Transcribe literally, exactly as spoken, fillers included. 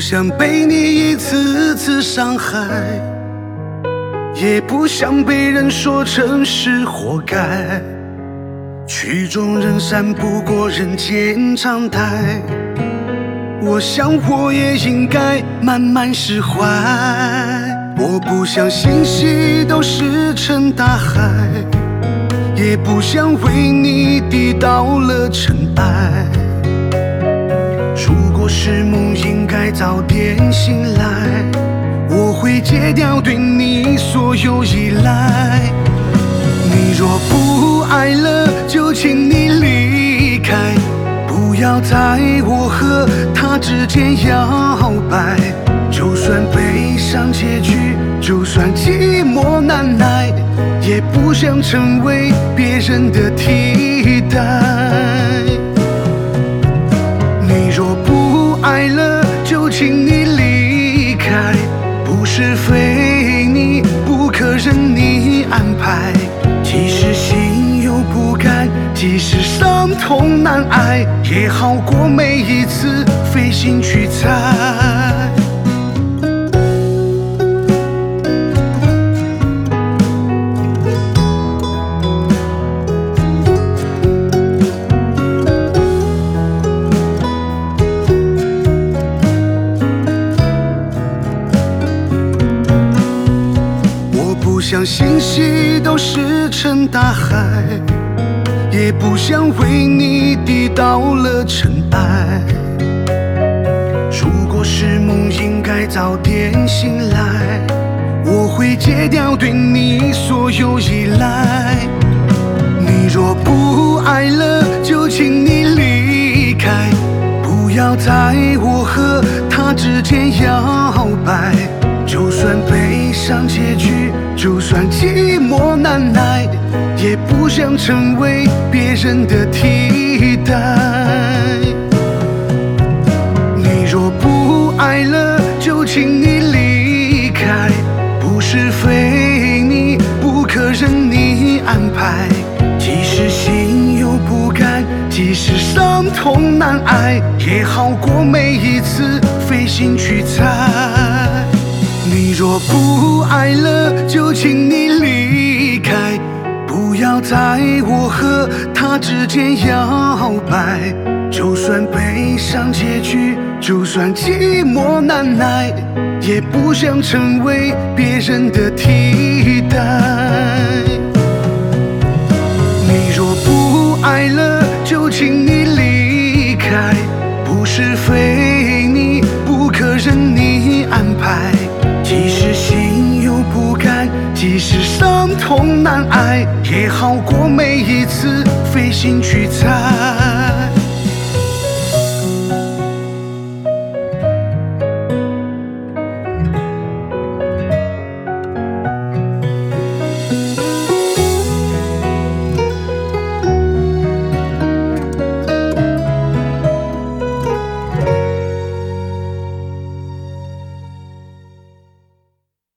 想被你一次次伤害，也不想被人说成是活该。曲终人散不过人间常态，我想我也应该慢慢释怀。我不想信息都石沉大海，也不想为你低到了尘埃。如果是梦，应该早点醒来，我会戒掉对你所有依赖。你若不爱了，就请你离开，不要在我和他之间摇摆。就算悲伤结局，就算寂寞难耐，也不想成为别人的替代。你若不爱了，就请你离开，不是非你不可，任你安排。即使心有不甘，即使伤痛难挨，也好过每一次费心去猜。不想信息都石沉大海，也不想为你低到了尘埃。如果是梦，应该早点醒来，我会戒掉对你所有依赖。你若不爱了，就请你离开，不要在我和他之间摇摆。就算悲伤结局，就算寂寞难耐，也不想成为别人的替代。你若不爱了，就请你离开，不是非你不可，任你安排。即使心有不甘，即使伤痛难挨，也好过每一次费心去猜。你若不爱了，就请你离开，不要在我和他之间摇摆。就算悲伤结局，就算寂寞难耐，也不想成为别人的替代。你若不爱了，就请你离开，不是非你不可，任你安排。即使心有不甘，即使伤痛难挨，也好过每一次费心去猜。